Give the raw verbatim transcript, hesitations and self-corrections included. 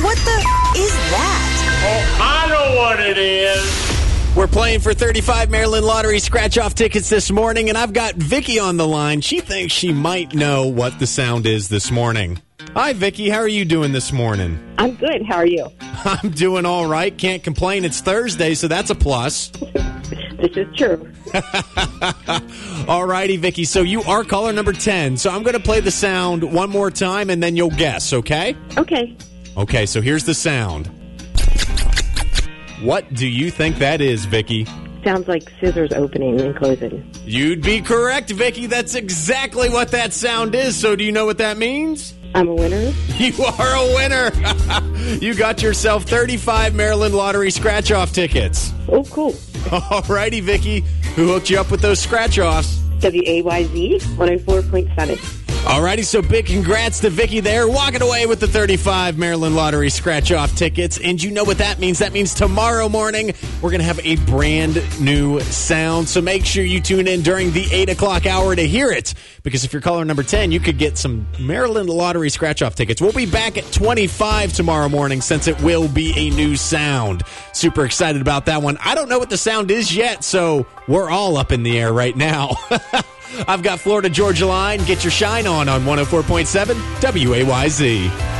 what the is that? Oh, I know what it is. We're playing for thirty-five Maryland Lottery scratch-off tickets this morning, and I've got Vicky on the line. She thinks she might know what the sound is this morning. Hi, Vicky. How are you doing this morning? I'm good. How are you? I'm doing all right. Can't complain. It's Thursday, so that's a plus. This is true. All righty, Vicky. So you are caller number ten. So I'm going to play the sound one more time, and then you'll guess, okay? Okay. Okay, so here's the sound. What do you think that is, Vicky? Sounds like scissors opening and closing. You'd be correct, Vicky. That's exactly what that sound is. So do you know what that means? I'm a winner. You are a winner. You got yourself thirty-five Maryland Lottery scratch-off tickets. Oh, cool. All righty, Vicky. Who hooked you up with those scratch-offs? W A Y Z one oh four point seven. All righty, so big congrats to Vicky there, walking away with the thirty-five Maryland Lottery scratch-off tickets. And you know what that means. That means tomorrow morning we're going to have a brand new sound. So make sure you tune in during the eight o'clock hour to hear it. Because if you're caller number ten, you could get some Maryland Lottery scratch-off tickets. We'll be back at twenty-five tomorrow morning since it will be a new sound. Super excited about that one. I don't know what the sound is yet, so we're all up in the air right now. I've got Florida Georgia Line. Get your shine on on one oh four point seven W A Y Z.